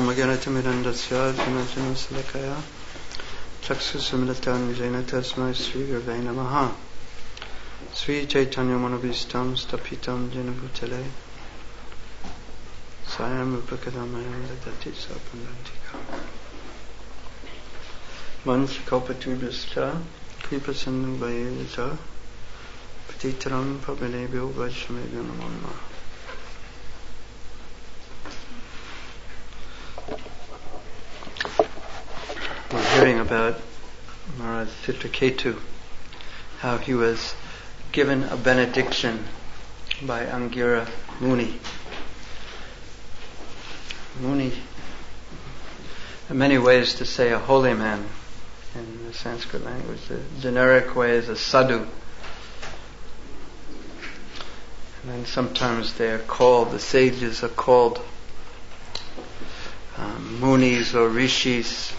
ज्ञानतिमिरन्दस्य ज्ञानजनशलाकया चक्षुषुमिलितं येन तस्मै श्रीगुरवे नमः। श्रीचैतन्यमनोभीष्टं स्थापितं येन भूतले स्वयं रूपकदामयं ददति स्वपदान्तिकम्। वंशकल्पतरुभ्यश्च कृपासिन्धुभ्यश्च पतितं पावनेभ्यो वैष्णवेभ्यो नमो नमः। We're hearing about Maharaj Chitraketu, how he was given a benediction by Angira Muni. Muni, in many ways to say a holy man in the Sanskrit language. The generic way is a sadhu. And then sometimes they are called, the sages are called munis or rishis.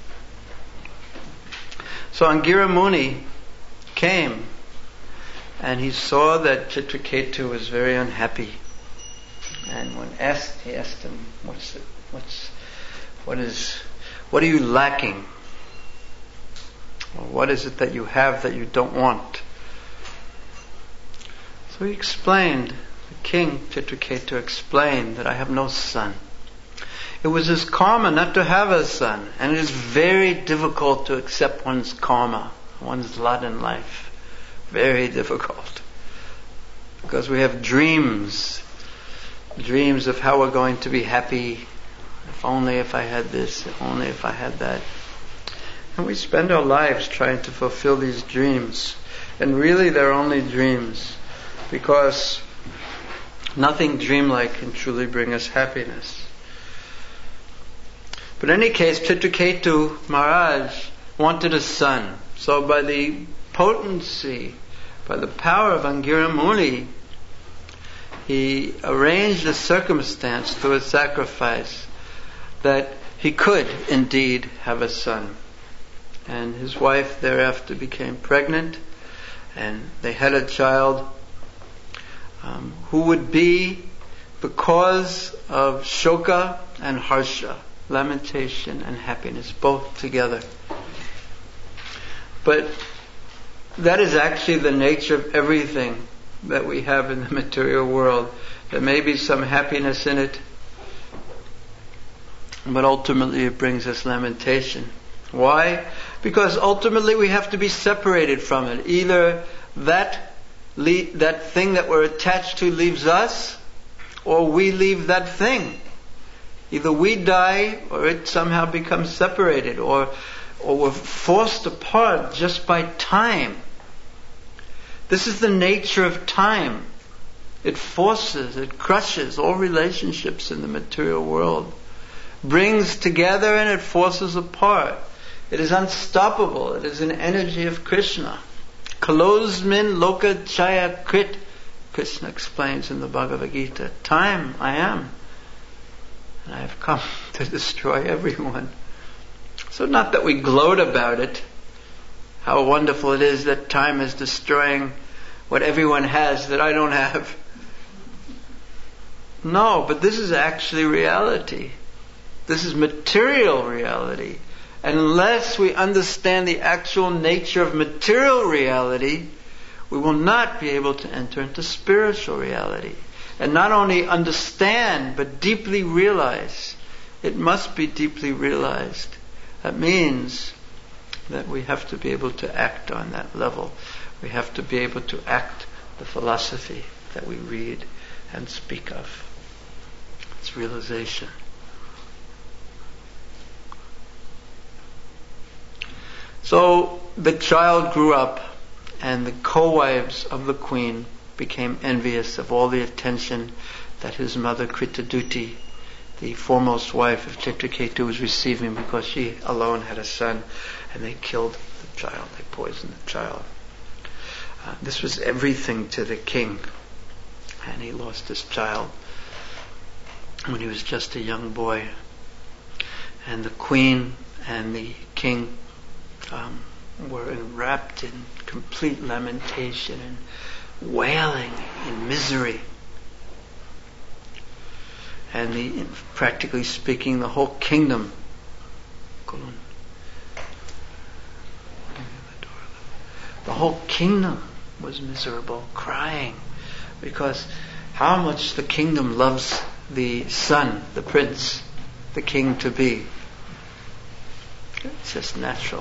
So Angira Muni came and he saw that Chitraketu was very unhappy. And when he asked him, what are you lacking? Or what is it that you have that you don't want? So he explained, the king Chitraketu explained that I have no son. It was his karma not to have a son, and it is very difficult to accept one's karma, one's lot in life. Very difficult. Because we have dreams of how we're going to be happy. If only if I had this, if only if I had that. And we spend our lives trying to fulfill these dreams. And really they're only dreams, because nothing dreamlike can truly bring us happiness. But in any case, Chitraketu Maharaj wanted a son. So by the potency, by the power of Angira Muni, he arranged a circumstance through a sacrifice that he could indeed have a son. And his wife thereafter became pregnant, and they had a child who would be the cause of shoka and harsha, lamentation and happiness, both together. But that is actually the nature of everything that we have in the material world. There may be some happiness in it, but ultimately it brings us lamentation. Why? Because ultimately we have to be separated from it. Either that thing that we're attached to leaves us, or we leave that thing. Either we die, or it somehow becomes separated, or we're forced apart just by time. This is the nature of time. It forces, it crushes all relationships in the material world, brings together and it forces apart. It is unstoppable. It is an energy of Krishna. Kalosmin loka chaya krit, Krishna explains in the Bhagavad Gita. Time, I am. And I have come to destroy everyone. So not that we gloat about it, how wonderful it is that time is destroying what everyone has that I don't have. No, but this is actually reality. This is material reality. And unless we understand the actual nature of material reality, we will not be able to enter into spiritual reality. And not only understand, but deeply realize. It must be deeply realized. That means that we have to be able to act on that level. We have to be able to act the philosophy that we read and speak of. It's realization. So the child grew up, and the co-wives of the queen became envious of all the attention that his mother Kritaduti, the foremost wife of Chitraketu, was receiving, because she alone had a son, and they killed the child, they poisoned the child. This was everything to the king, and he lost his child when he was just a young boy. And the queen and the king were enwrapped in complete lamentation and wailing in misery. and practically speaking, the whole kingdom. The whole kingdom was miserable, crying, because how much the kingdom loves the son, the prince, the king to be. It's just natural.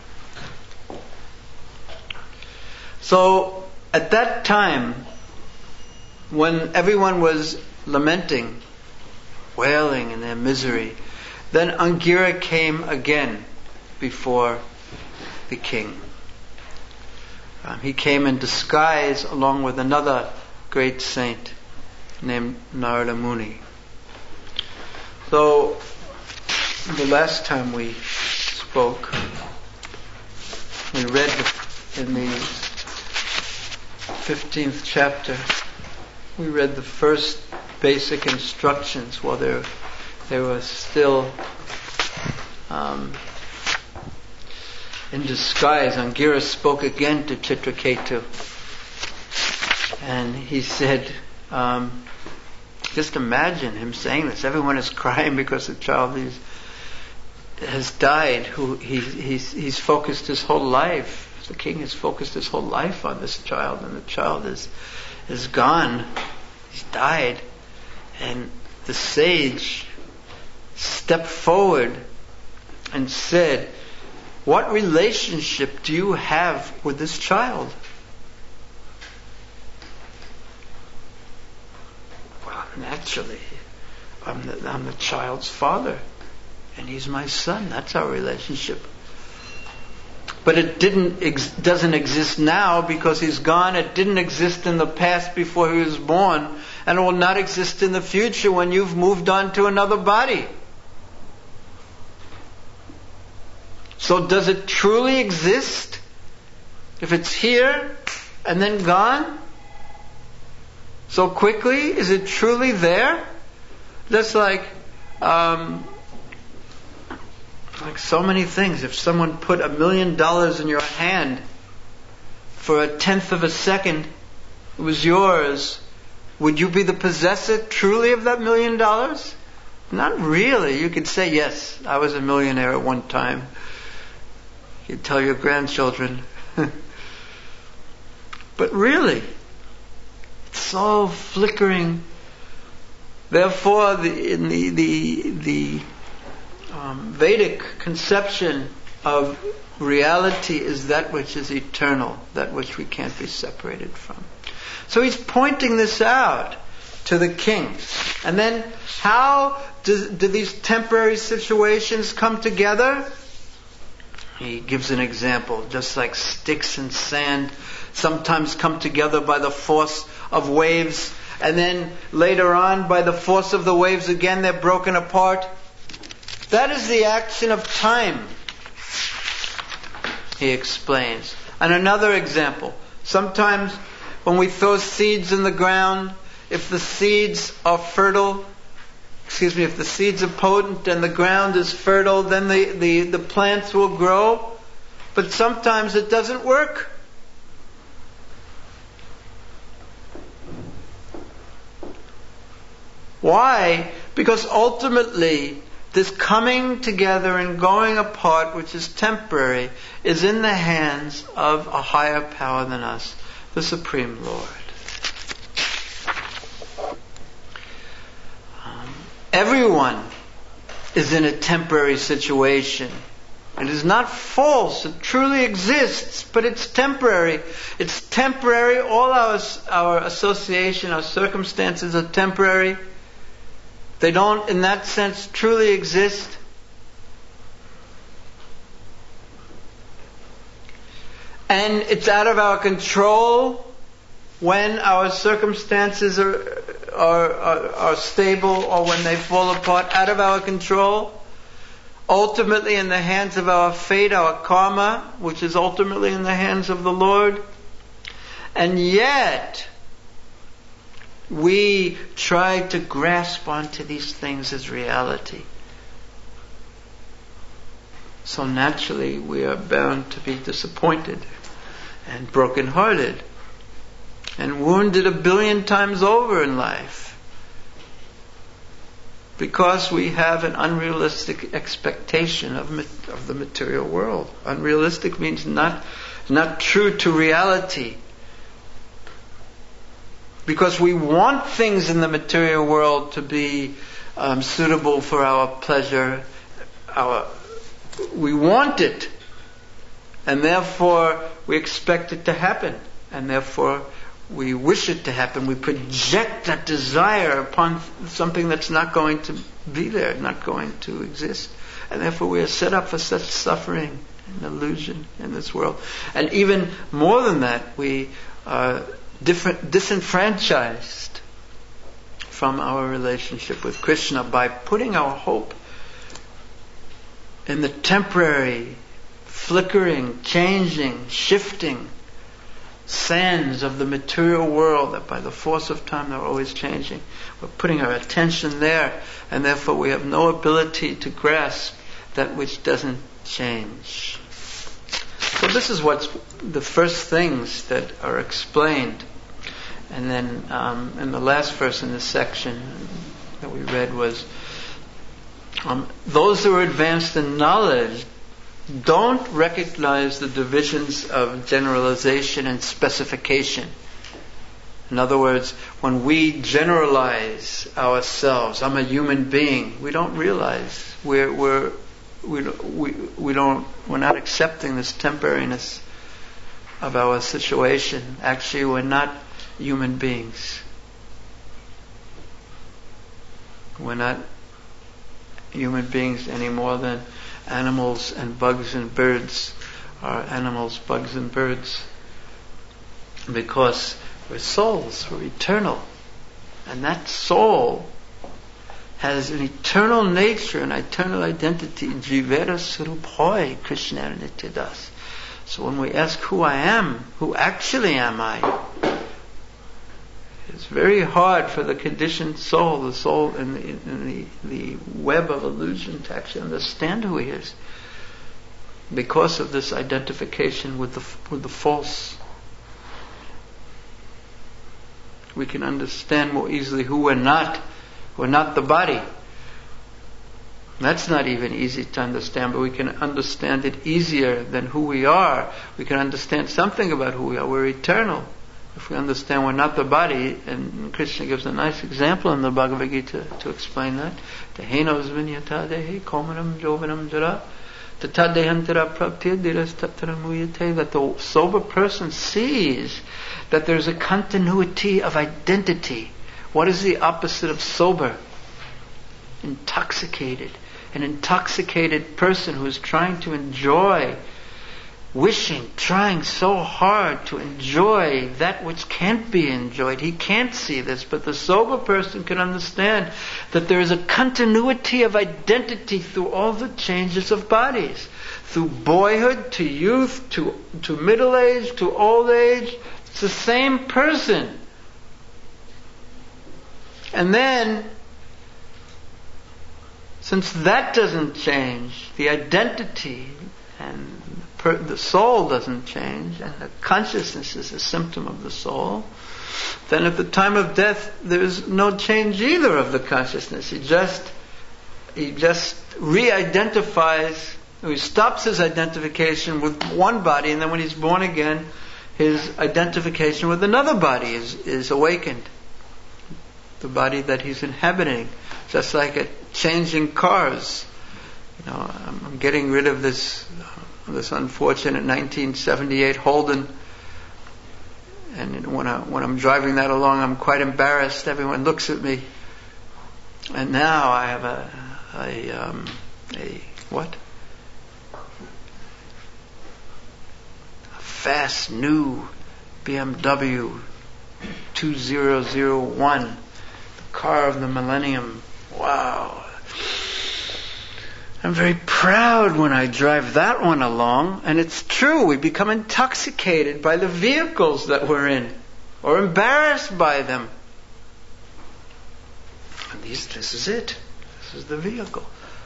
So at that time, when everyone was lamenting, wailing in their misery, then Angira came again before the king. He came in disguise along with another great saint named Narada Muni. So the last time we spoke, we read in the 15th chapter, we read the first basic instructions while they were still in disguise. Angira spoke again to Chitraketu, and he said, just imagine him saying this. Everyone is crying because the child has died. He's focused his whole life. The king has focused his whole life on this child, and the child is gone. He's died. And the sage stepped forward and said, "What relationship do you have with this child?" Well, naturally, I'm the child's father, and he's my son. That's our relationship. But it doesn't exist now because he's gone. It didn't exist in the past before he was born, and it will not exist in the future when you've moved on to another body. So does it truly exist? If it's here and then gone so quickly, is it truly there? That's like so many things. If someone put $1 million in your hand for 1/10 of a second, it was yours. Would you be the possessor truly of that $1 million? Not really. You could say, yes, I was a millionaire at one time. You tell your grandchildren. But really, it's so flickering. Therefore, in the Vedic conception of reality is that which is eternal, that which we can't be separated from. So he's pointing this out to the king. And then how do these temporary situations come together? He gives an example. Just like sticks and sand sometimes come together by the force of waves, and then later on by the force of the waves again they're broken apart. That is the action of time, he explains. And another example. Sometimes when we throw seeds in the ground, if the seeds are fertile, if the seeds are potent and the ground is fertile, then the plants will grow. But sometimes it doesn't work. Why? Because ultimately, this coming together and going apart, which is temporary, is in the hands of a higher power than us, the Supreme Lord. Everyone is in a temporary situation. It is not false. It truly exists, but it's temporary. It's temporary. All our association, our circumstances are temporary. They don't, in that sense, truly exist. And it's out of our control when our circumstances are stable or when they fall apart. Out of our control. Ultimately in the hands of our fate, our karma, which is ultimately in the hands of the Lord. And yet, we try to grasp onto these things as reality. So naturally, we are bound to be disappointed and brokenhearted and wounded 1 billion times over in life. Because we have an unrealistic expectation of the material world. Unrealistic means not true to reality. Because we want things in the material world to be suitable for our pleasure. We want it. And therefore we expect it to happen. And therefore we wish it to happen. We project that desire upon something that's not going to be there, not going to exist. And therefore we are set up for such suffering and illusion in this world. And even more than that, we are disenfranchised from our relationship with Krishna by putting our hope in the temporary, flickering, changing, shifting sands of the material world, that by the force of time they're always changing. We're putting our attention there, and therefore we have no ability to grasp that which doesn't change. So this is what's the first things that are explained. And then in the last verse in this section that we read was, those who are advanced in knowledge don't recognize the divisions of generalization and specification. In other words, when we generalize ourselves, I'm a human being, we don't realize we're not accepting this temporariness of our situation. Actually, we're not human beings. We're not human beings any more than animals and bugs and birds are animals, bugs and birds. Because we're souls, we're eternal. And that soul has an eternal nature, an eternal identity. Jivera Swarup Hoy, Krishna Nityadas. So when we ask who I am, who actually am I? It's very hard for the conditioned soul, the soul in the web of illusion, to actually understand who he is, because of this identification with the false. We can understand more easily who we're not. We're not the body. That's not even easy to understand, but we can understand it easier than who we are. We can understand something about who we are. We're eternal. If we understand we're not the body, and Krishna gives a nice example in the Bhagavad Gita to explain that. Dehenos vinyata dehe komanam jovanam jara tata dehantara praptir diras tattaramuyate. That the sober person sees that there's a continuity of identity. What is the opposite of sober? Intoxicated. An intoxicated person who is trying to enjoy, trying so hard to enjoy that which can't be enjoyed. He can't see this, but the sober person can understand that there is a continuity of identity through all the changes of bodies. Through boyhood, to youth, to middle age, to old age. It's the same person. And then, since that doesn't change, the identity and the soul doesn't change, and the consciousness is a symptom of the soul, then at the time of death there's no change either of the consciousness. He just re-identifies, he stops his identification with one body, and then when he's born again, his identification with another body is awakened. The body that he's inhabiting. Just like changing cars. I'm getting rid of this unfortunate 1978 Holden, and when I'm driving that along, I'm quite embarrassed. Everyone looks at me, and now I have a fast new BMW 2001, the car of the millennium. Wow. I'm very proud when I drive that one along, and it's true, we become intoxicated by the vehicles that we're in, or embarrassed by them. And this is it. This is the vehicle.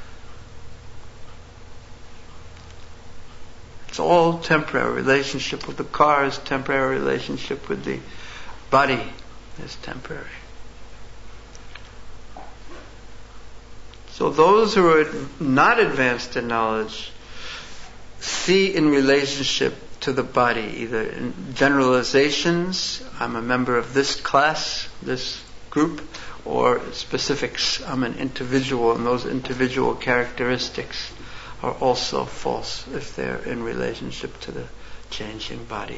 It's all temporary. Relationship with the car is temporary. Relationship with the body is temporary. So those who are not advanced in knowledge see in relationship to the body either in generalizations, I'm a member of this class, this group, or specifics, I'm an individual, and those individual characteristics are also false if they're in relationship to the changing body.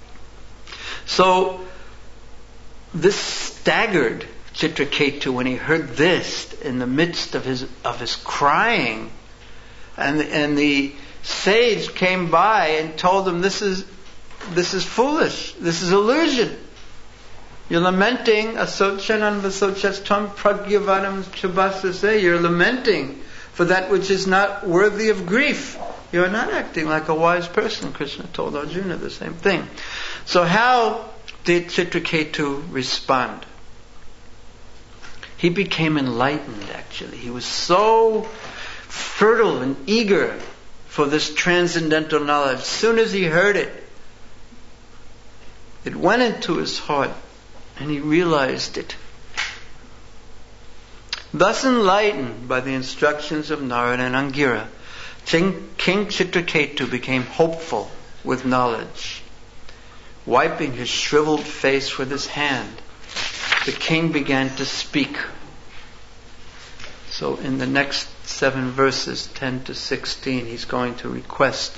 So this staggered Chitraketu when he heard this in the midst of his crying, and the sage came by and told him, this is foolish, this is illusion. You're lamenting asochanam vasochattam pragyavanam chabasase. You're lamenting for that which is not worthy of grief. You're not acting like a wise person. Krishna told Arjuna the same thing. So how did Chitraketu respond? He became enlightened, actually. He was so fertile and eager for this transcendental knowledge. As soon as he heard it, it went into his heart and he realized it. Thus enlightened by the instructions of Narada and Angira, King Chitraketu became hopeful with knowledge. Wiping his shriveled face with his hand, the king began to speak. So in the next 7 verses, 10 to 16, he's going to request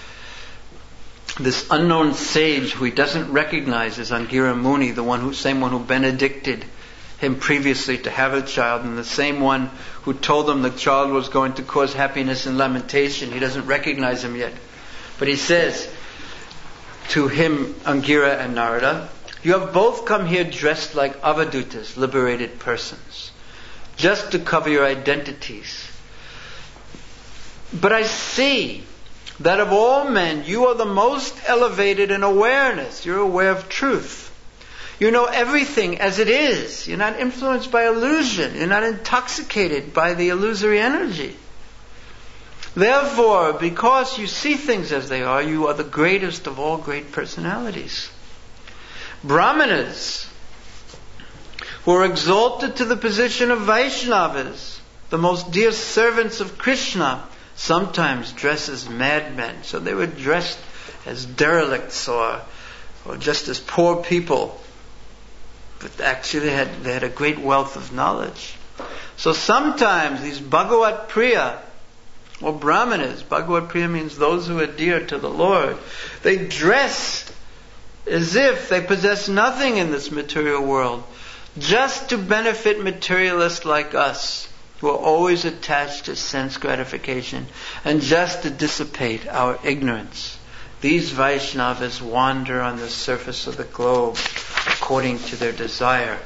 this unknown sage who he doesn't recognize as Angira Muni, same one who benedicted him previously to have a child, and the same one who told him the child was going to cause happiness and lamentation. He doesn't recognize him yet. But he says to him, Angira and Narada, you have both come here dressed like avadutas, liberated persons, just to cover your identities. But I see that of all men, you are the most elevated in awareness. You're aware of truth. You know everything as it is. You're not influenced by illusion. You're not intoxicated by the illusory energy. Therefore, because you see things as they are, you are the greatest of all great personalities. Brahmanas, who are exalted to the position of Vaishnavas, the most dear servants of Krishna, sometimes dress as madmen. So they were dressed as derelicts or just as poor people. But actually they had a great wealth of knowledge. So sometimes these Bhagavat Priya, or Brahmanas, Bhagavat Priya means those who are dear to the Lord, they dress as if they possess nothing in this material world, just to benefit materialists like us, who are always attached to sense gratification, and just to dissipate our ignorance. These Vaishnavas wander on the surface of the globe according to their desire.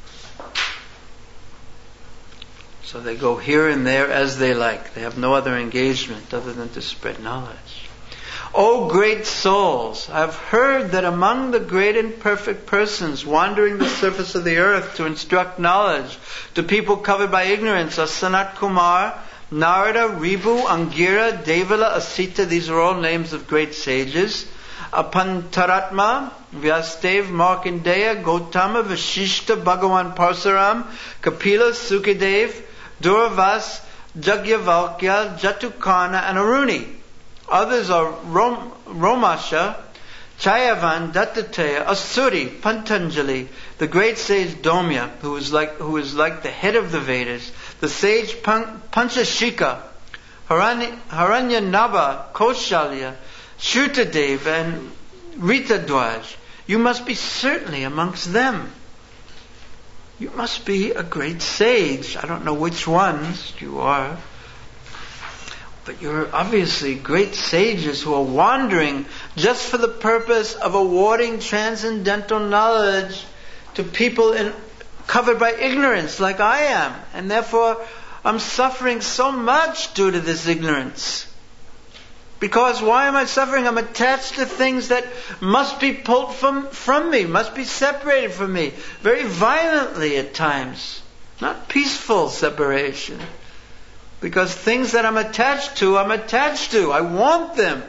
So they go here and there as they like. They have no other engagement other than to spread knowledge. O great souls, I have heard that among the great and perfect persons wandering the surface of the earth to instruct knowledge to people covered by ignorance are Sanat Kumar, Narada, Ribu, Angira, Devala, Asita. These are all names of great sages. Apantaratma, Vyastev, Markandeya, Gautama, Vashishta, Bhagavan Parsaram, Kapila, Sukadev, Duravas, Jagyavalkya, Jatukana, and Aruni. Others are Romasha, Chayavan, Dattatreya, Asuri, Pantanjali, the great sage Domya, who is like the head of the Vedas, the sage Panchashika, Haranyanaba, Kaushalya, Shrutadev, and Ritadwaj. You must be certainly amongst them. You must be a great sage. I don't know which ones you are, but you're obviously great sages who are wandering just for the purpose of awarding transcendental knowledge to people covered by ignorance like I am. And therefore I'm suffering so much due to this ignorance. Because why am I suffering? I'm attached to things that must be pulled from me, must be separated from me, very violently at times. Not peaceful separation. Because things that I'm attached to. I want them.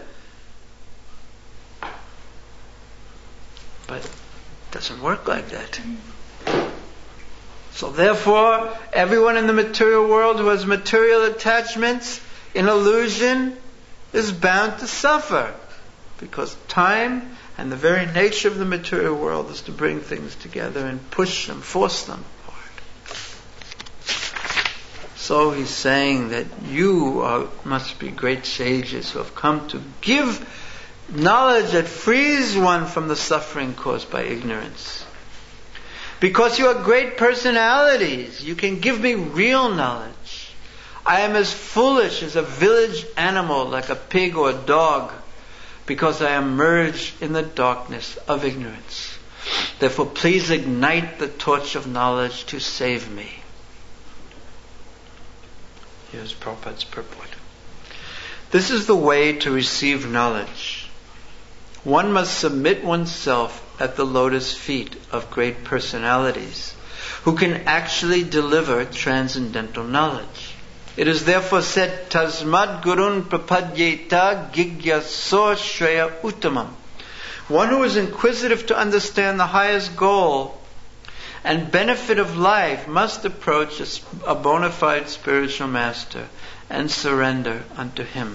But it doesn't work like that. So therefore, everyone in the material world who has material attachments in illusion is bound to suffer. Because time and the very nature of the material world is to bring things together and push them, force them apart. So he's saying that you must be great sages who have come to give knowledge that frees one from the suffering caused by ignorance. Because you are great personalities, you can give me real knowledge. I am as foolish as a village animal, like a pig or a dog, because I am merged in the darkness of ignorance. Therefore, please ignite the torch of knowledge to save me. Here's Prabhupada's purport. This is the way to receive knowledge. One must submit oneself at the lotus feet of great personalities who can actually deliver transcendental knowledge. It is therefore said, Tasmad Gurun Prapadyeta Gigyaso Shreya Uttamam. One who is inquisitive to understand the highest goal and benefit of life must approach a bona fide spiritual master and surrender unto him.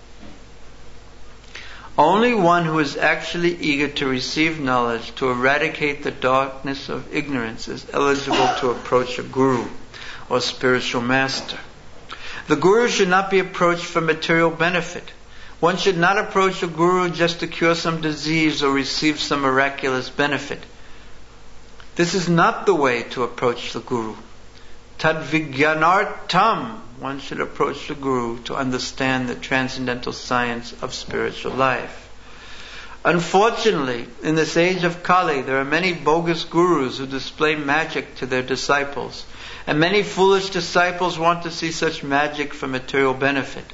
Only one who is actually eager to receive knowledge, to eradicate the darkness of ignorance, is eligible to approach a guru or spiritual master. The guru should not be approached for material benefit. One should not approach a guru just to cure some disease or receive some miraculous benefit. This is not the way to approach the guru. Tadvigyanartam. One should approach the guru to understand the transcendental science of spiritual life. Unfortunately, in this age of Kali, there are many bogus gurus who display magic to their disciples. And many foolish disciples want to see such magic for material benefit.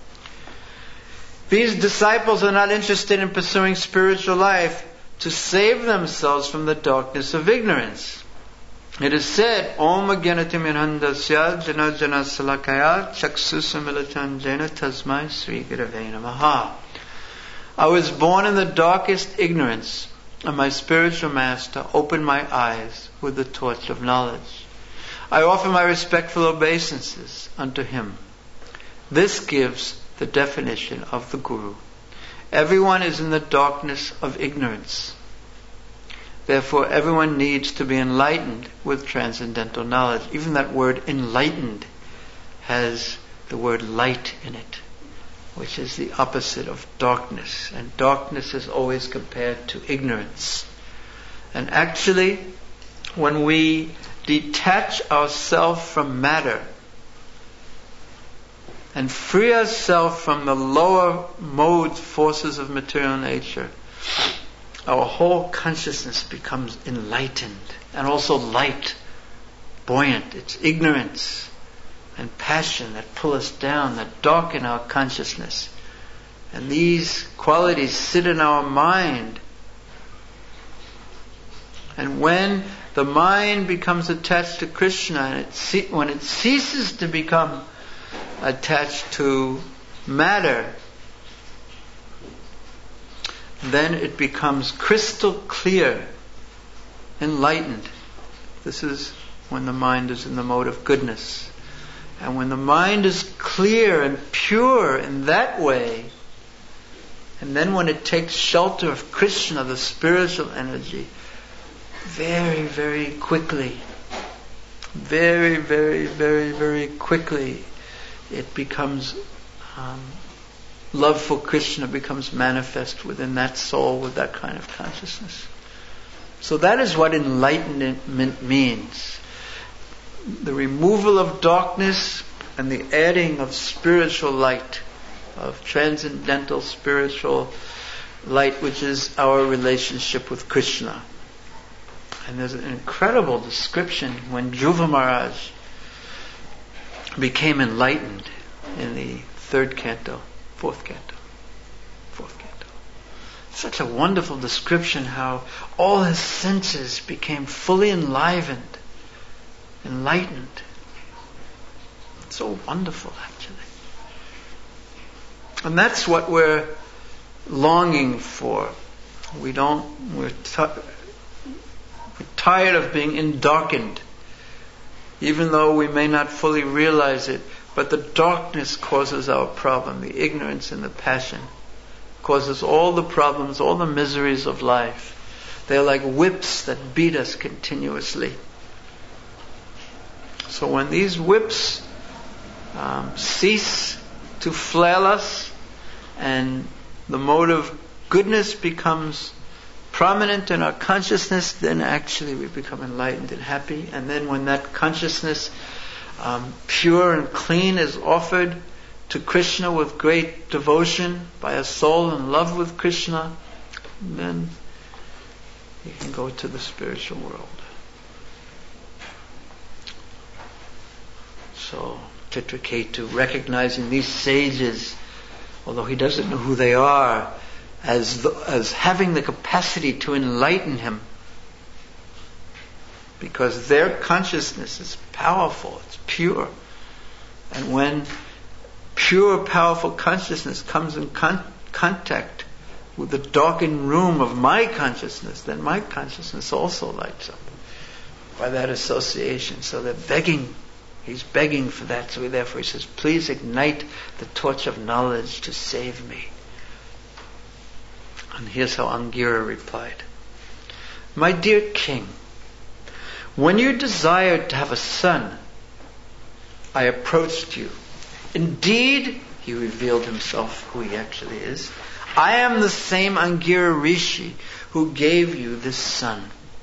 These disciples are not interested in pursuing spiritual life to save themselves from the darkness of ignorance. It is said, Om Agyanati Mirhandasya Jana Jana Salakaya Chaksusamilatan Jena Tasmai Sri Gurave Namaha. I was born in the darkest ignorance, and my spiritual master opened my eyes with the torch of knowledge. I offer my respectful obeisances unto him. This gives the definition of the Guru. Everyone is in the darkness of ignorance. Therefore, everyone needs to be enlightened with transcendental knowledge. Even that word enlightened has the word light in it, which is the opposite of darkness. And darkness is always compared to ignorance. And actually, when we detach ourselves from matter and free ourselves from the lower modes, forces of material nature, our whole consciousness becomes enlightened and also light, buoyant. It's ignorance and passion that pull us down, that darken our consciousness. And these qualities sit in our mind. And when the mind becomes attached to Krishna, and when it ceases to become attached to matter, then it becomes crystal clear, enlightened. This is when the mind is in the mode of goodness. And when the mind is clear and pure in that way, and then when it takes shelter of Krishna, the spiritual energy, very, very quickly, very, very, very, very quickly, it becomes love for Krishna becomes manifest within that soul with that kind of consciousness. So that is what enlightenment means. The removal of darkness and the adding of spiritual light, of transcendental spiritual light, which is our relationship with Krishna. And there's an incredible description when Dhruva Maharaj became enlightened in the fourth canto. Such a wonderful description how all his senses became fully enlivened, enlightened. It's so wonderful, actually. And that's what we're longing for. We're tired of being darkened even though we may not fully realize it, but the darkness causes our problem. The ignorance and the passion causes all the problems, all the miseries of life. They're like whips that beat us continuously. So when these whips cease to flail us and the mode of goodness becomes prominent in our consciousness, then actually we become enlightened and happy. And then when that consciousness, pure and clean, is offered to Krishna with great devotion by a soul in love with Krishna, then you can go to the spiritual world. So Chitraketu, recognizing these sages, although he doesn't know who they are, as having the capacity to enlighten him, because their consciousness is powerful, it's pure. And when pure, powerful consciousness comes in contact with the darkened room of my consciousness, then my consciousness also lights up by that association. So they're begging, he's begging for that. So therefore he says, please ignite the torch of knowledge to save me. And here's how Angira replied. My dear king, when you desired to have a son, I approached you. Indeed, he revealed himself who he actually is. I am the same Angira Rishi who gave you this son.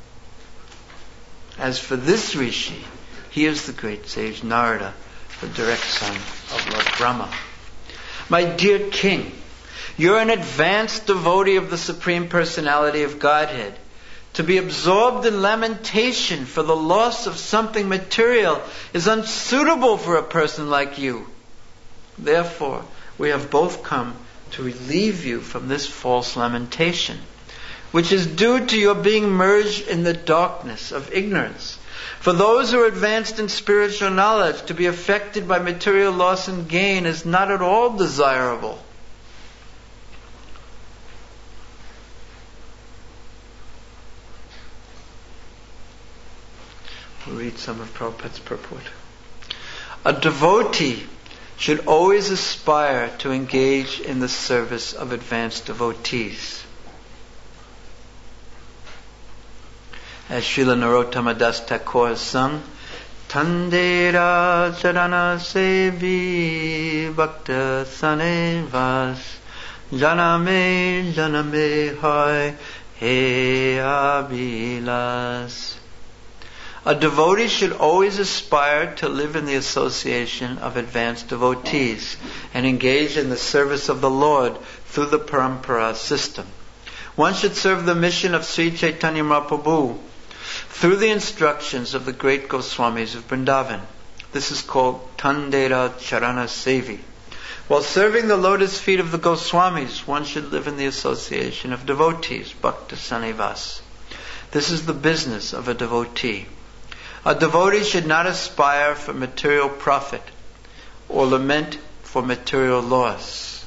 As for this Rishi, he is the great sage Narada, the direct son of Lord Brahma. My dear king, you're an advanced devotee of the Supreme Personality of Godhead. To be absorbed in lamentation for the loss of something material is unsuitable for a person like you. Therefore, we have both come to relieve you from this false lamentation, which is due to your being merged in the darkness of ignorance. For those who are advanced in spiritual knowledge, to be affected by material loss and gain is not at all desirable. We'll read some of Prabhupada's purport. A devotee should always aspire to engage in the service of advanced devotees. As Srila Narottama Das Thakur has sung, Tandera Charana Sevi Bhakta Sane Vas Janame Janame Hai He Abhilas. A devotee should always aspire to live in the association of advanced devotees and engage in the service of the Lord through the Parampara system. One should serve the mission of Sri Chaitanya Mahaprabhu through the instructions of the great Goswamis of Vrindavan. This is called Tandera Charana Sevi. While serving the lotus feet of the Goswamis, one should live in the association of devotees, Bhakta Sanivas. This is the business of a devotee. A devotee should not aspire for material profit or lament for material loss.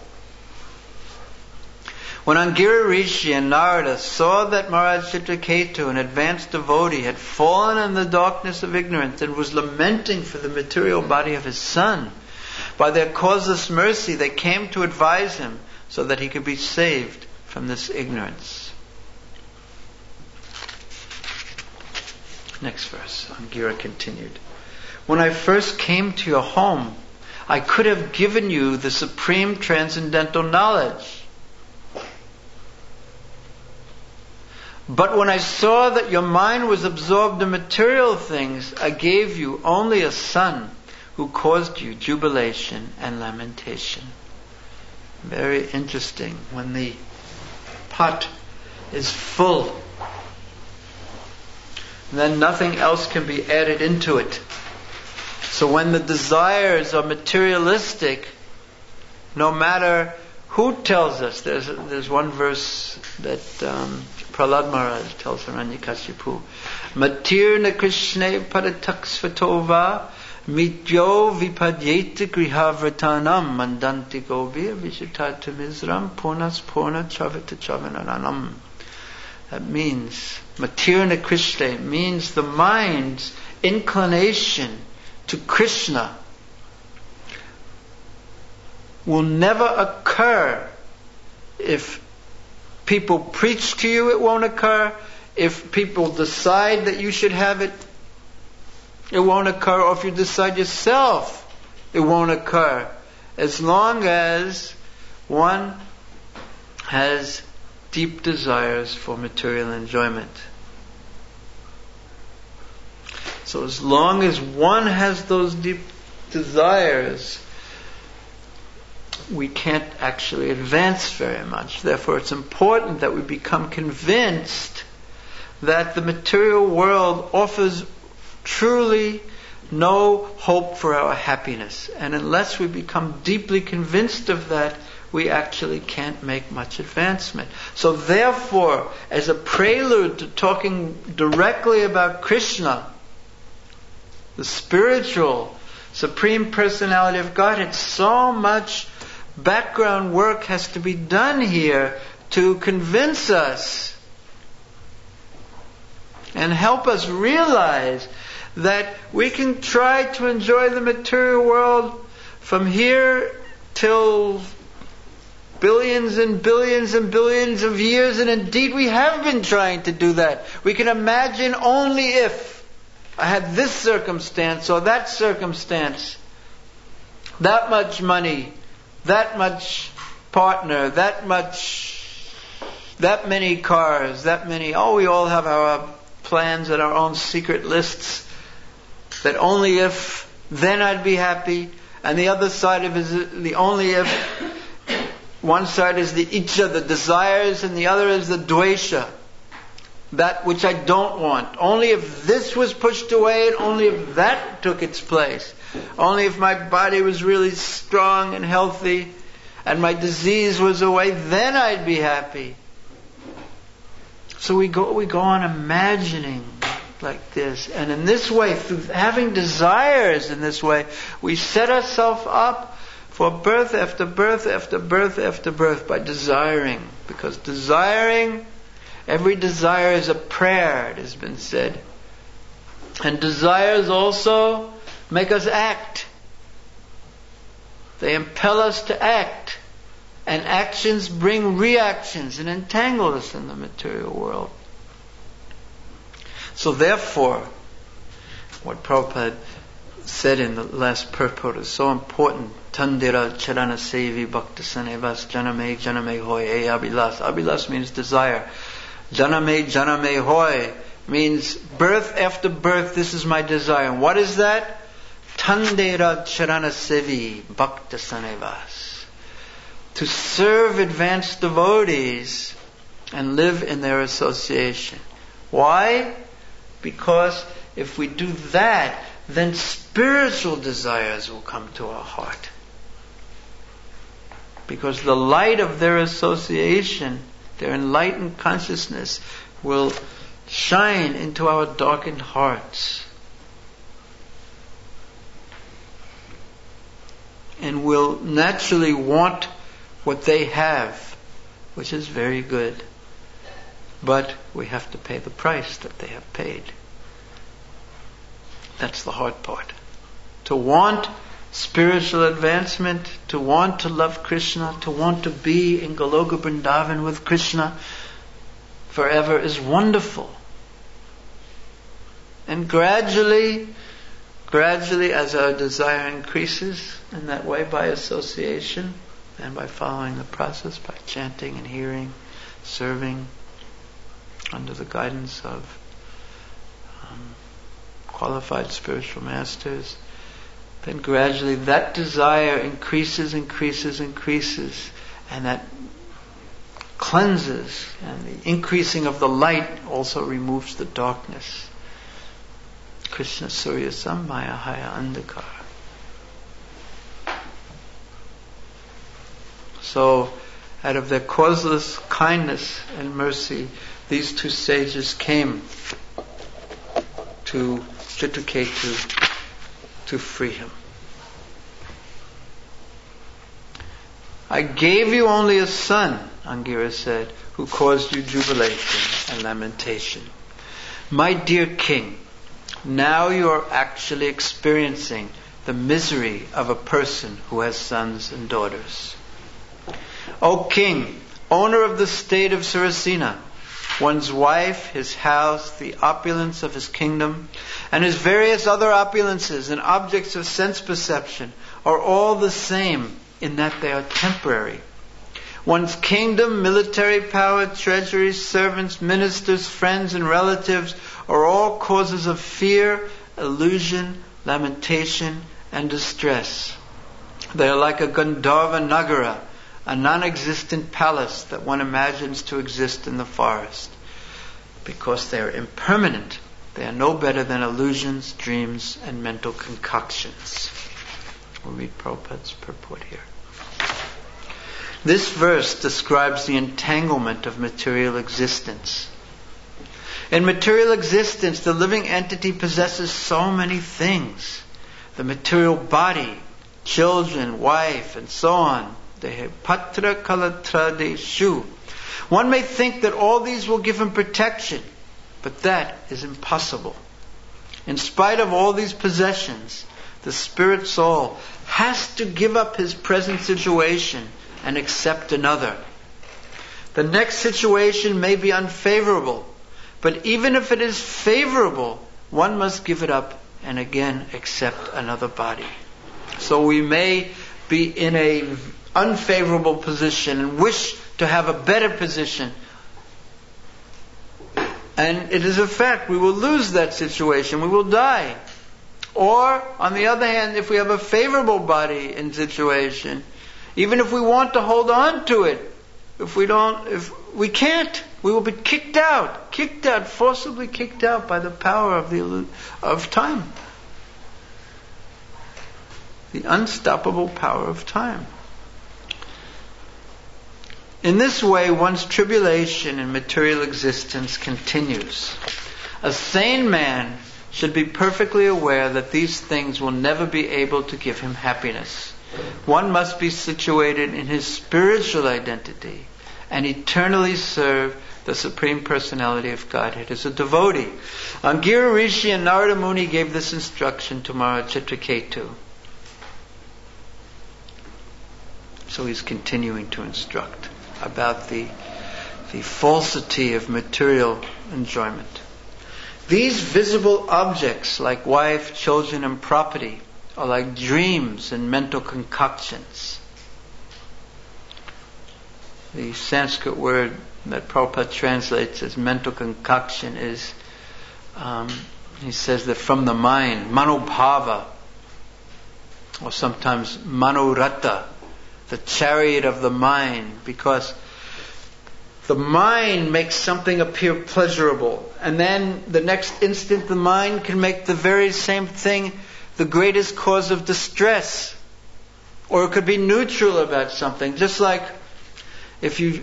When Angira Rishi and Narada saw that Maharaj Chitraketu, an advanced devotee, had fallen in the darkness of ignorance and was lamenting for the material body of his son, by their causeless mercy they came to advise him so that he could be saved from this ignorance. Next verse, Angira continued. When I first came to your home, I could have given you the supreme transcendental knowledge. But when I saw that your mind was absorbed in material things, I gave you only a son who caused you jubilation and lamentation. Very interesting. When the pot is full, then nothing else can be added into it. So when the desires are materialistic, no matter who tells us, there's one verse that Prahlad Maharaj tells Hiranyakashipu, Matirna Krishne Padataksvatova Mityo Vipadyeta Grihavratanam Mandanti Govir Vishitata Mizram Punas Purna Chavita Chavananam. That means Matirna Krishna means the mind inclination to Krishna will never occur. If people preach to you, it won't occur. If people decide that you should have it, it won't occur. Or if you decide yourself, it won't occur. As long as one has deep desires for material enjoyment. So as long as one has those deep desires, we can't actually advance very much. Therefore, it's important that we become convinced that the material world offers truly no hope for our happiness. And unless we become deeply convinced of that, we actually can't make much advancement. So therefore, as a prelude to talking directly about Krishna, the spiritual, Supreme Personality of Godhead, so much background work has to be done here to convince us and help us realize that we can try to enjoy the material world from here till billions and billions and billions of years, and indeed we have been trying to do that. We can imagine only if I had this circumstance or that circumstance, that much money, that much partner, that many cars, we all have our plans and our own secret lists, that only if, then I'd be happy. And the other side of it is the only if. One side is the icha, the desires, and the other is the dvesha, that which I don't want. Only if this was pushed away, and only if that took its place. Only if my body was really strong and healthy, and my disease was away, then I'd be happy. So we go on imagining like this. And in this way, through having desires in this way, we set ourselves up for birth after birth after birth after birth by desiring. Because desiring, every desire is a prayer, it has been said. And desires also make us act. They impel us to act. And actions bring reactions and entangle us in the material world. So therefore, what Prabhupada said in the last purport is so important. Tandira charana sevi bhakta sanevas janame hoy e abhilas. Abhilas means desire. Janame hoy means birth after birth, this is my desire. And what is that? Tandira charana sevi bhakta sanevas. To serve advanced devotees and live in their association. Why? Because if we do that, then spiritual desires will come to our heart. Because the light of their association, their enlightened consciousness, will shine into our darkened hearts. And will naturally want what they have, which is very good. But we have to pay the price that they have paid. That's the hard part. To want spiritual advancement, to want to love Krishna, to want to be in Goloka Vrindavan with Krishna forever is wonderful. And gradually as our desire increases in that way by association and by following the process, by chanting and hearing, serving under the guidance of qualified spiritual masters, then gradually that desire increases, and that cleanses, and the increasing of the light also removes the darkness. Krishna Surya Sammaya Haya Andhakara. So, out of their causeless kindness and mercy, these two sages came to Chitraketu to free him. I gave you only a son, Angira said, who caused you jubilation and lamentation. My dear king, Now you are actually experiencing the misery of a person who has sons and daughters. O king, owner of the state of Surasena, one's wife, his house, the opulence of his kingdom, and his various other opulences and objects of sense perception are all the same in that they are temporary. One's kingdom, military power, treasuries, servants, ministers, friends, and relatives are all causes of fear, illusion, lamentation, and distress. They are like a Gandharva Nagara, a non-existent palace that one imagines to exist in the forest. Because they are impermanent, they are no better than illusions, dreams, and mental concoctions. We'll read Prabhupada's purport here. This verse describes the entanglement of material existence. In material existence, the living entity possesses so many things. The material body, children, wife, and so on. Patra kalatra deshu. One may think that all these will give him protection, but that is impossible. In spite of all these possessions, the spirit soul has to give up his present situation and accept another. The next situation may be unfavorable, but even if it is favorable, one must give it up and again accept another body. So we may be in a unfavorable position and wish to have a better position. And it is a fact, we will lose that situation, we will die. Or, on the other hand, if we have a favorable body and situation, even if we want to hold on to it, if we can't, we will be kicked out, forcibly kicked out by the power of time. The unstoppable power of time. In this way, one's tribulation in material existence continues. A sane man should be perfectly aware that these things will never be able to give him happiness. One must be situated in his spiritual identity and eternally serve the Supreme Personality of Godhead as a devotee. Angira Rishi and Narada Muni gave this instruction to Maharaj Chitraketu. So he's continuing to instruct about the falsity of material enjoyment. These visible objects, like wife, children, and property, are like dreams and mental concoctions. The Sanskrit word that Prabhupada translates as mental concoction is, he says that from the mind, manobhava, or sometimes manorata, the chariot of the mind, because the mind makes something appear pleasurable, and then the next instant the mind can make the very same thing the greatest cause of distress. Or it could be neutral about something, just like if you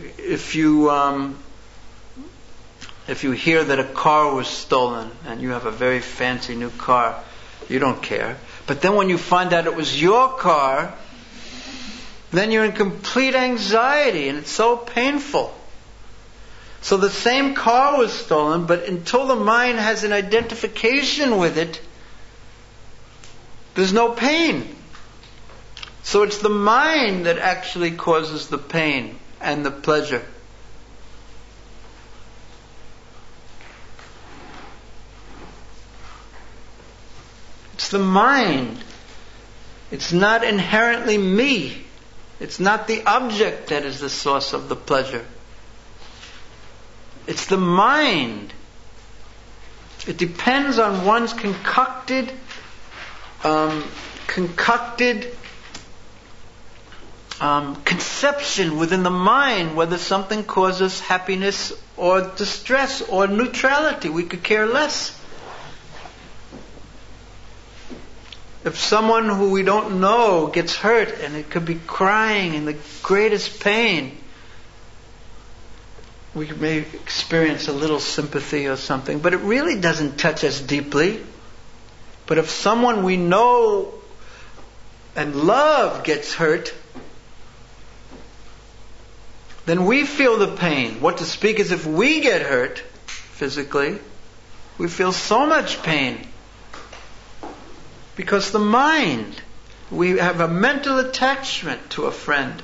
hear that a car was stolen and you have a very fancy new car, you don't care. But then when you find out it was your car, then you're in complete anxiety and it's so painful. So the same car was stolen, but until the mind has an identification with it, there's no pain. So it's the mind that actually causes the pain and the pleasure. It's the mind. It's not inherently me. It's not the object that is the source of the pleasure. It's the mind. It depends on one's concocted conception within the mind whether something causes happiness or distress or neutrality. We could care less. If someone who we don't know gets hurt and it could be crying in the greatest pain, we may experience a little sympathy or something, but it really doesn't touch us deeply. But if someone we know and love gets hurt, then we feel the pain. What to speak is if we get hurt physically, we feel so much pain. Because the mind, we have a mental attachment to a friend.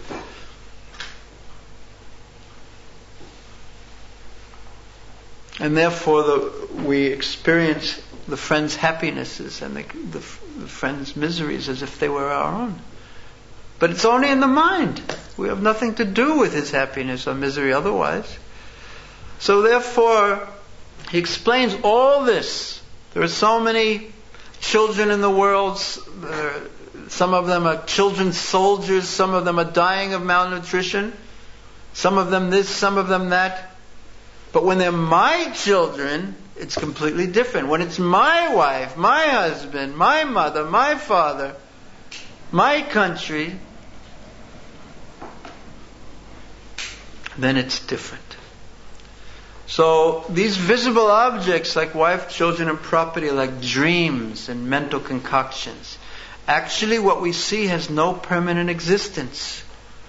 And therefore we experience the friend's happinesses and the friend's miseries as if they were our own. But it's only in the mind. We have nothing to do with his happiness or misery otherwise. So therefore, he explains all this. There are so many children in the world. Some of them are children soldiers. Some of them are dying of malnutrition. Some of them this, some of them that. But when they're my children, it's completely different. When it's my wife, my husband, my mother, my father, my country, then it's different. So these visible objects like wife, children, and property are like dreams and mental concoctions. Actually, what we see has no permanent existence.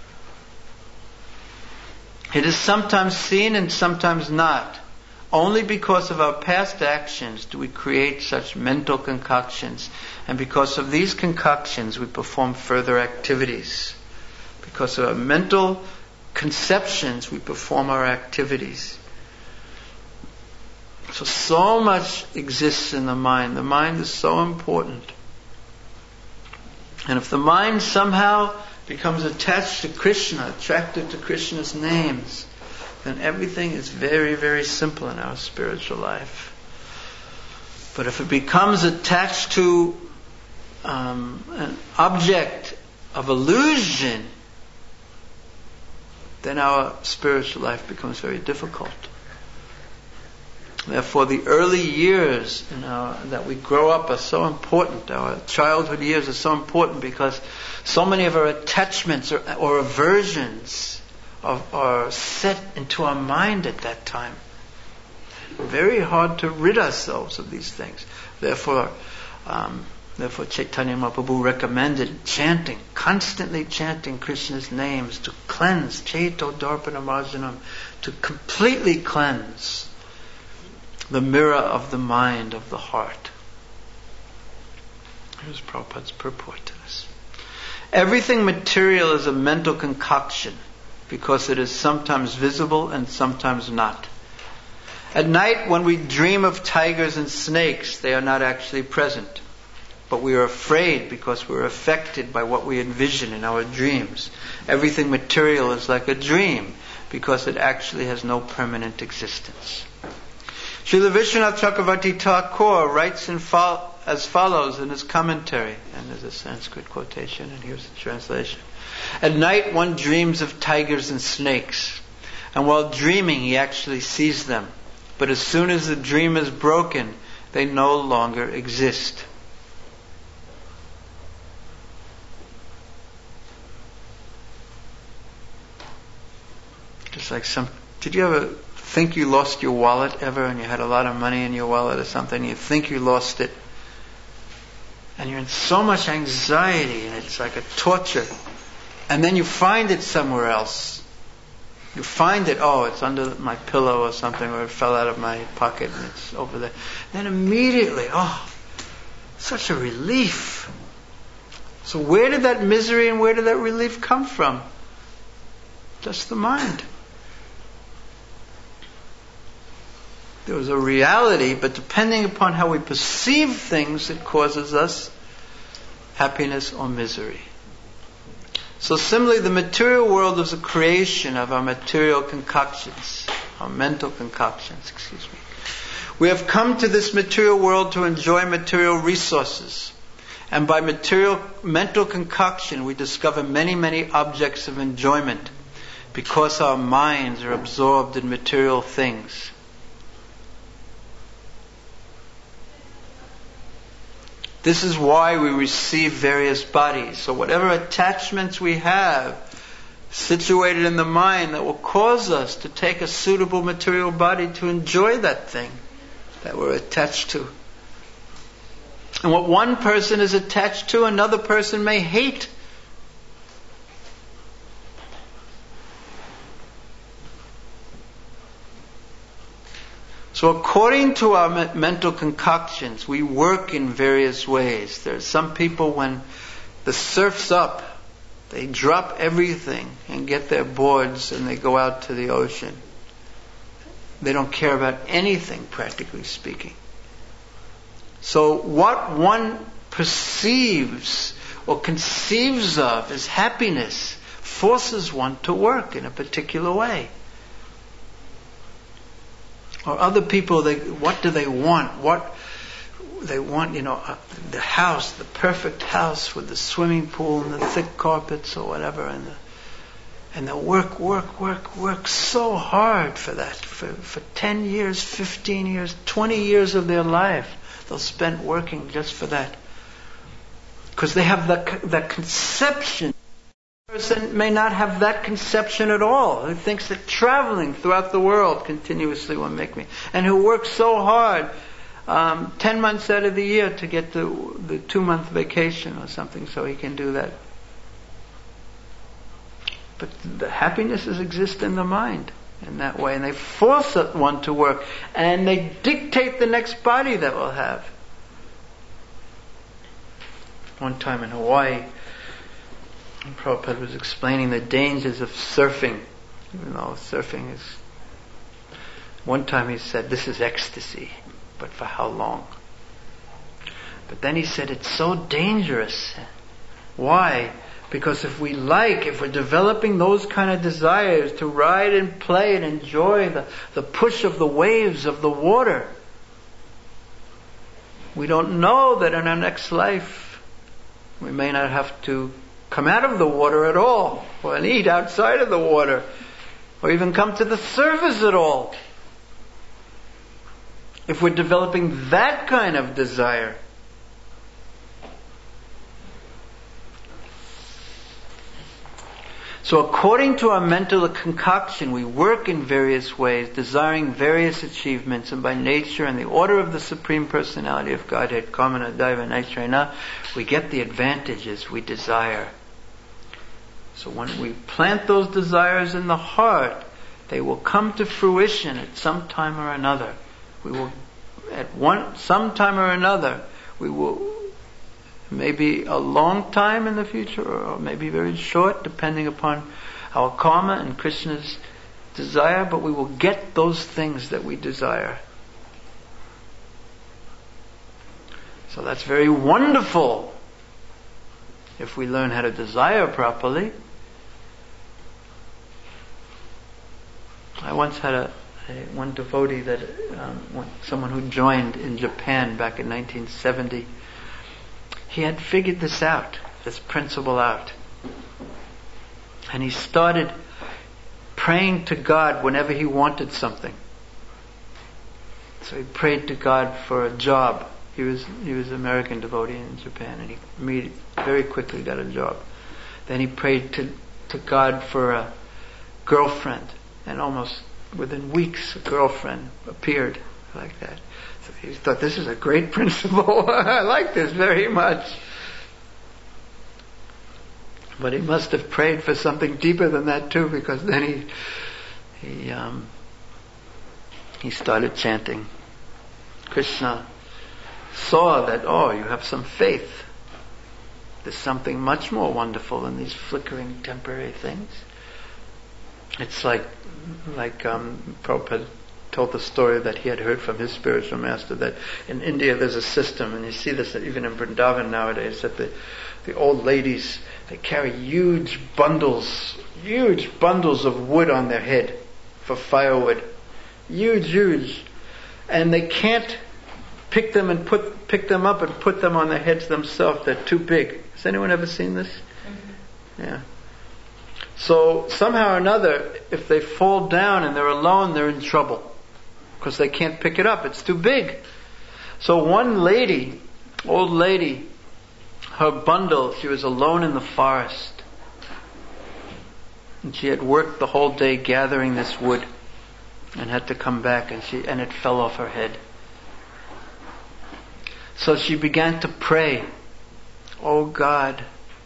It is sometimes seen and sometimes not. Only because of our past actions do we create such mental concoctions. And because of these concoctions we perform further activities. Because of our mental conceptions we perform our activities. So much exists in the mind. The mind is so important. And if the mind somehow becomes attached to Krishna, attracted to Krishna's names, then everything is very, very simple in our spiritual life. But if it becomes attached to an object of illusion, then our spiritual life becomes very difficult. Therefore, the early years that we grow up are so important. Our childhood years are so important because so many of our attachments or aversions are set into our mind at that time. Very hard to rid ourselves of these things. Therefore, Chaitanya Mahaprabhu recommended chanting, constantly chanting Krishna's names to cleanse, Chaito Darpana Marjanam, to completely cleanse the mirror of the mind, of the heart. Here's Prabhupada's purport to this. Everything material is a mental concoction because it is sometimes visible and sometimes not. At night when we dream of tigers and snakes, they are not actually present. But we are afraid because we're affected by what we envision in our dreams. Everything material is like a dream because it actually has no permanent existence. Srila Vishwanath Chakravarti Thakur writes as follows in his commentary, and there's a Sanskrit quotation, and here's the translation. At night one dreams of tigers and snakes, and while dreaming he actually sees them. But as soon as the dream is broken, they no longer exist. Just like did you ever think you lost your wallet ever, and you had a lot of money in your wallet or something, and you think you lost it, and you're in so much anxiety, and it's like a torture, and then you find it somewhere else. You find it, it's under my pillow or something, or it fell out of my pocket and it's over there. Then immediately, such a relief. So where did that misery and where did that relief come from? Just the mind. There was a reality, but depending upon how we perceive things, it causes us happiness or misery. So similarly, the material world is a creation of our material concoctions, our mental concoctions, We have come to this material world to enjoy material resources. And by mental concoction, we discover many, many objects of enjoyment because our minds are absorbed in material things. This is why we receive various bodies. So whatever attachments we have situated in the mind that will cause us to take a suitable material body to enjoy that thing that we're attached to. And what one person is attached to, another person may hate. So according to our mental concoctions, we work in various ways. There's some people, when the surf's up, they drop everything and get their boards and they go out to the ocean. They don't care about anything, practically speaking. So what one perceives or conceives of as happiness forces one to work in a particular way. Or other people, what do they want? What they want, the house, the perfect house with the swimming pool and the thick carpets or whatever, and they'll work so hard for that. For 10 years, 15 years, 20 years of their life, they'll spend working just for that. Because they have that conception. A person may not have that conception at all. Who thinks that traveling throughout the world continuously will make me. And who works so hard 10 months out of the year to get the 2-month vacation or something so he can do that. But the happinesses exist in the mind in that way. And they force one to work. And they dictate the next body that we'll have. One time in Hawaii, Prabhupada was explaining the dangers of surfing. Even though surfing is... One time he said, this is ecstasy. But for how long? But then he said, it's so dangerous. Why? Because if we're developing those kind of desires to ride and play and enjoy the push of the waves of the water, we don't know that in our next life we may not have to come out of the water at all, or eat outside of the water, or even come to the surface at all. If we're developing that kind of desire. So according to our mental concoction, we work in various ways, desiring various achievements, and by nature and the order of the Supreme Personality of Godhead, Kamana Daiva Naishrena, we get the advantages we desire. So when we plant those desires in the heart, they will come to fruition at some time or another. We will, some time or another, we will, maybe a long time in the future, or maybe very short, depending upon our karma and Krishna's desire, but we will get those things that we desire. So that's very wonderful if we learn how to desire properly. I once had one devotee that someone who joined in Japan back in 1970. He had figured this principle out. And he started praying to God whenever he wanted something. So he prayed to God for a job. He was an American devotee in Japan, and he very quickly got a job. Then he prayed to God for a girlfriend, and almost within weeks a girlfriend appeared like that. So he thought, this is a great principle. I like this very much. But he must have prayed for something deeper than that too, because then he started chanting. Krishna saw that, you have some faith. There's something much more wonderful than these flickering temporary things. It's like Prabhupada told the story that he had heard from his spiritual master, that in India there's a system, and you see this even in Vrindavan nowadays, that the old ladies, they carry huge bundles of wood on their head for firewood. Huge. And they can't pick them up and put them on their heads themselves. They're too big. Has anyone ever seen this? Mm-hmm. Yeah. So somehow or another, if they fall down and they're alone, they're in trouble. Because they can't pick it up. It's too big. So one old lady, her bundle, she was alone in the forest. And she had worked the whole day gathering this wood and had to come back, and it fell off her head. So she began to pray, Oh God,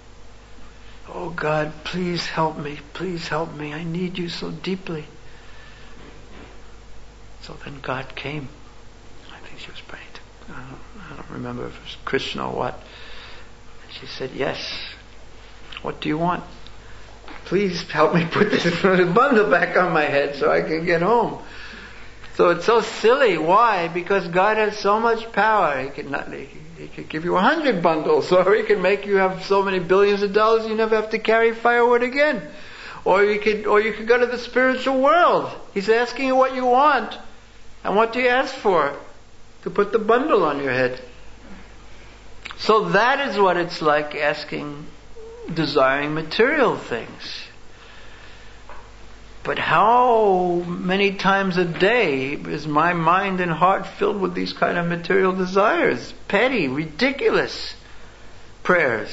please help me, I need you so deeply. So then God came. I think she was praying. I don't remember if it was Krishna or what. And she said, yes. What do you want? Please help me put this bundle back on my head so I can get home. So it's so silly. Why? Because God has so much power. He could give you 100 bundles, or He can make you have so many billions of dollars you never have to carry firewood again. Or you could go to the spiritual world. He's asking you what you want. And what do you ask for? To put the bundle on your head. So that is what it's like desiring material things. But how many times a day is my mind and heart filled with these kind of material desires? Petty, ridiculous prayers.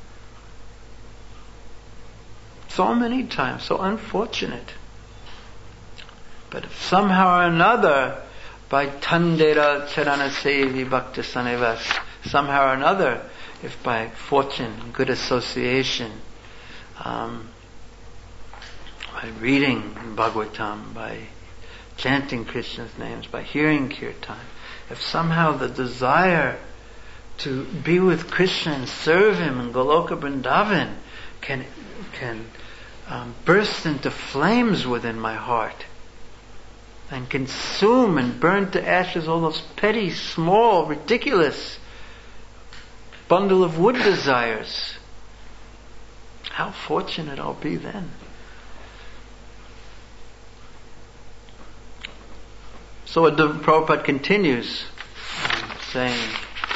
So many times, so unfortunate. But if somehow or another, by Tandera Charana Sevi Bhakta Sanevas, somehow or another, if by fortune, good association, by reading Bhagavatam, by chanting Krishna's names, by hearing Kirtan, if somehow the desire to be with Krishna and serve Him in Goloka Vrindavan can burst into flames within my heart and consume and burn to ashes all those petty, small, ridiculous bundle of wood desires. How fortunate I'll be then. So Prabhupada continues saying,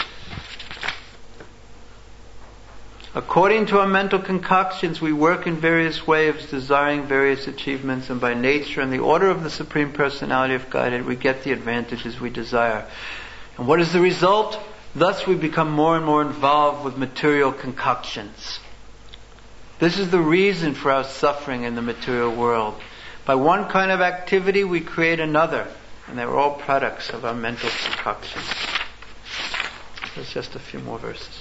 according to our mental concoctions, we work in various ways, desiring various achievements, and by nature and the order of the Supreme Personality of Godhead, we get the advantages we desire. And what is the result? Thus we become more and more involved with material concoctions. This is the reason for our suffering in the material world. By one kind of activity, we create another. And they're all products of our mental concoctions. There's just a few more verses.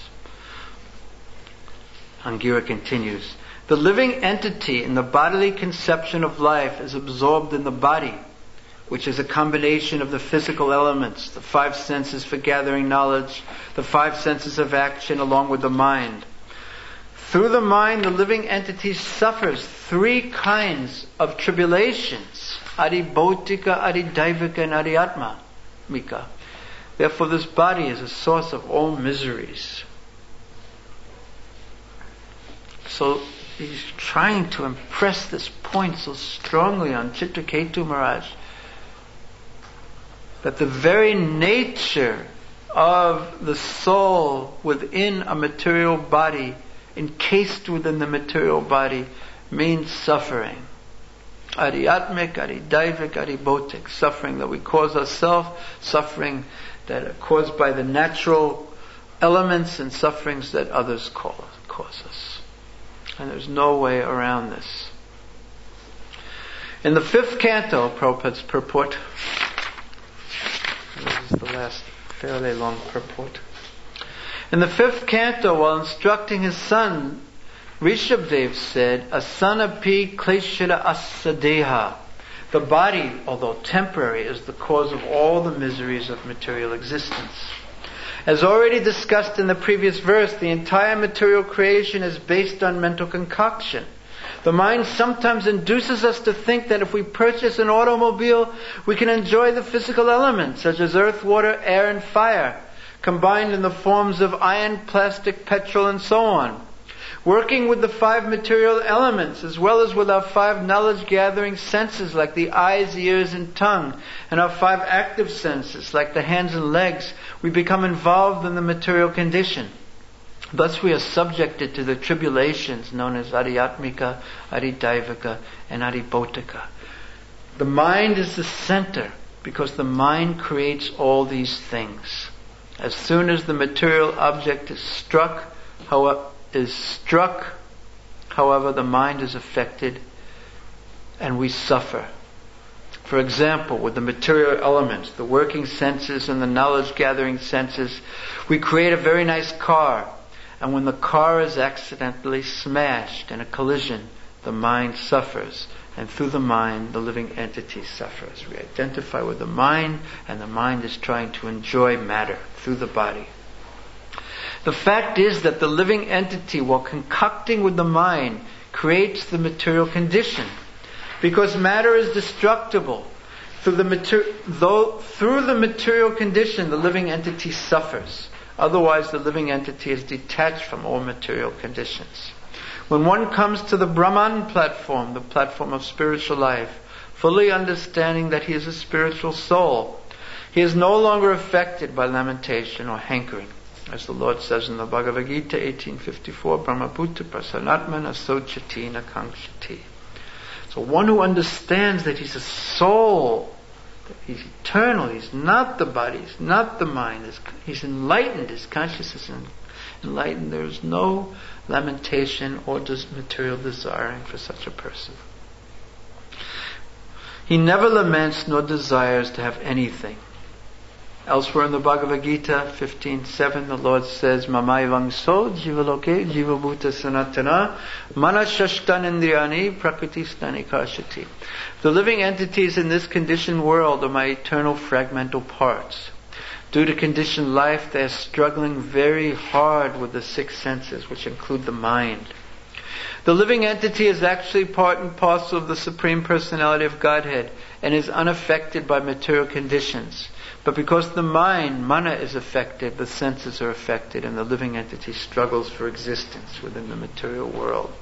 Angira continues. The living entity in the bodily conception of life is absorbed in the body, which is a combination of the physical elements, the 5 senses for gathering knowledge, the 5 senses of action along with the mind. Through the mind, the living entity suffers 3 kinds of tribulations. Adi Bhautika, Adi Daivika, and Adi Atma Mika. Therefore this body is a source of all miseries. So he's trying to impress this point so strongly on Chitraketu Maharaj, that the very nature of the soul within a material body, encased within the material body, means suffering. Adhyatmic, adidaivik, adibhotik. Suffering that we cause ourselves, suffering that are caused by the natural elements, and sufferings that others cause us. And there's no way around this. In the 5th canto, Prabhupada's purport, this is the last fairly long purport. In the 5th canto, while instructing his son, Rishabdev said, Asanapi kleshara asadeha. The body, although temporary, is the cause of all the miseries of material existence. As already discussed in the previous verse, the entire material creation is based on mental concoction. The mind sometimes induces us to think that if we purchase an automobile, we can enjoy the physical elements, such as earth, water, air, and fire, combined in the forms of iron, plastic, petrol, and so on. Working with the 5 material elements, as well as with our 5 knowledge-gathering senses, like the eyes, ears, and tongue, and our 5 active senses, like the hands and legs, we become involved in the material condition. Thus we are subjected to the tribulations known as Adhyatmika, Adidaivika, and Adibhotika. The mind is the center, because the mind creates all these things. As soon as the material object is struck, however, the mind is affected and we suffer. For example, with the material elements, the working senses and the knowledge-gathering senses, we create a very nice car. And when the car is accidentally smashed in a collision, the mind suffers. And through the mind, the living entity suffers. We identify with the mind, and the mind is trying to enjoy matter through the body. The fact is that the living entity, while concocting with the mind, creates the material condition. Because matter is destructible. Through the material condition, the living entity suffers. Otherwise, the living entity is detached from all material conditions. When one comes to the Brahman platform, the platform of spiritual life, fully understanding that he is a spiritual soul, he is no longer affected by lamentation or hankering. As the Lord says in the Bhagavad Gita 1854, Brahmabhuta prasanatmana sochati nakangshati. So one who understands that he's a soul, that he's eternal, he's not the body, he's not the mind, he's enlightened, his consciousness is enlightened, there is no lamentation or material desiring for such a person. He never laments nor desires to have anything. Elsewhere in the Bhagavad Gita 15:7, the Lord says, Mamaivang so jivaloke jivabhuta sanatana manashashtan indriyani prakriti kashati. The living entities in this conditioned world are my eternal fragmental parts. Due to conditioned life, they are struggling very hard with the six senses, which include the mind. The living entity is actually part and parcel of the Supreme Personality of Godhead and is unaffected by material conditions. But because the mind, mana, is affected, the senses are affected, and the living entity struggles for existence within the material world.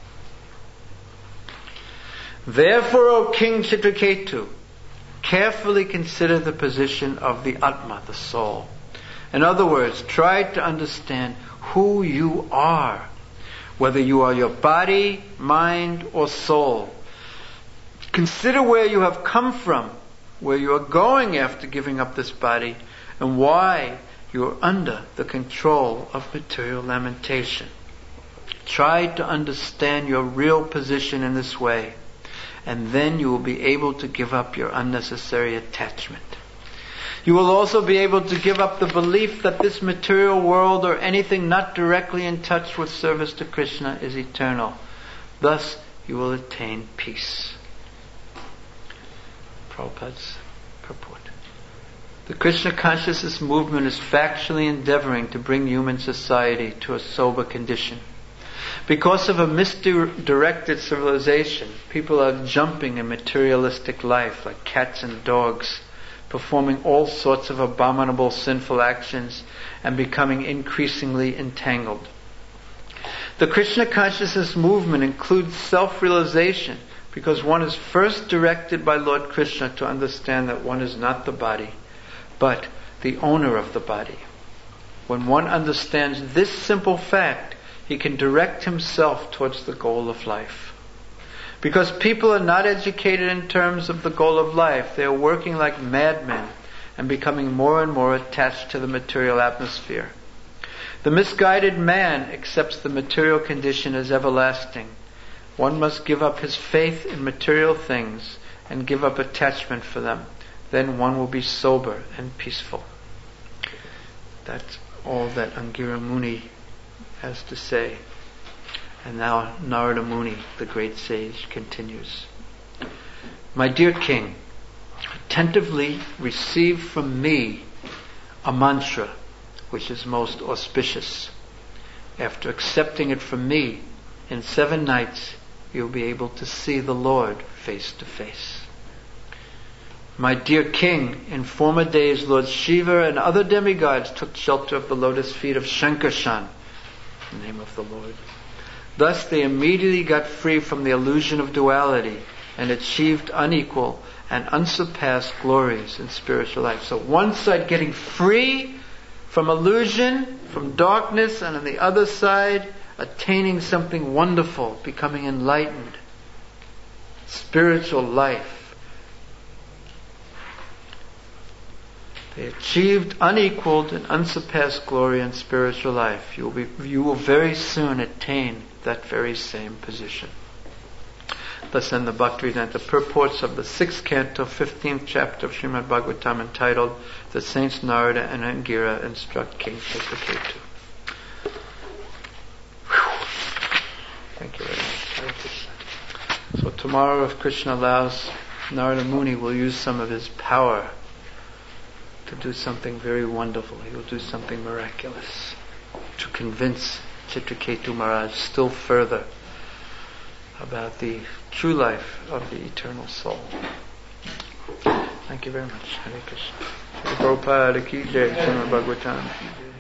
Therefore, O King Chitraketu, carefully consider the position of the Atma, the soul. In other words, try to understand who you are, whether you are your body, mind, or soul. Consider where you have come from, where you are going after giving up this body, and why you are under the control of material lamentation. Try to understand your real position in this way, and then you will be able to give up your unnecessary attachment. You will also be able to give up the belief that this material world or anything not directly in touch with service to Krishna is eternal. Thus, you will attain peace. Prabhupada's purport. The Krishna consciousness movement is factually endeavoring to bring human society to a sober condition. Because of a misdirected civilization, people are jumping in materialistic life like cats and dogs, performing all sorts of abominable sinful actions and becoming increasingly entangled. The Krishna consciousness movement includes self-realization because one is first directed by Lord Krishna to understand that one is not the body, but the owner of the body. When one understands this simple fact, he can direct himself towards the goal of life. Because people are not educated in terms of the goal of life, they are working like madmen and becoming more and more attached to the material atmosphere. The misguided man accepts the material condition as everlasting. One must give up his faith in material things and give up attachment for them. Then one will be sober and peaceful. That's all that Angira Muni has to say. And now Narada Muni, the great sage, continues. My dear king, attentively receive from me a mantra which is most auspicious. After accepting it from me, in 7 nights you'll be able to see the Lord face to face. My dear king, in former days Lord Shiva and other demigods took shelter of the lotus feet of Shankarshan, the name of the Lord. Thus they immediately got free from the illusion of duality and achieved unequal and unsurpassed glories in spiritual life. So one side getting free from illusion, from darkness, and on the other side attaining something wonderful, becoming enlightened. Spiritual life. They achieved unequaled and unsurpassed glory in spiritual life. You will very soon attain that very same position. Thus in the Bhaktivedanta purports of the 6th canto, 15th chapter of Srimad Bhagavatam, entitled The Saints Narada and Angira Instruct King Chitraketu. Thank you very much. tomorrow, if Krishna allows, Narada Muni will use some of his power to do something very wonderful. He will do something miraculous to convince Chitraketu Maharaj still further about the true life of the eternal soul. Thank you very much. Hare Krishna. Prabhupada ki jai. Srimad Bhagavatam ki jai.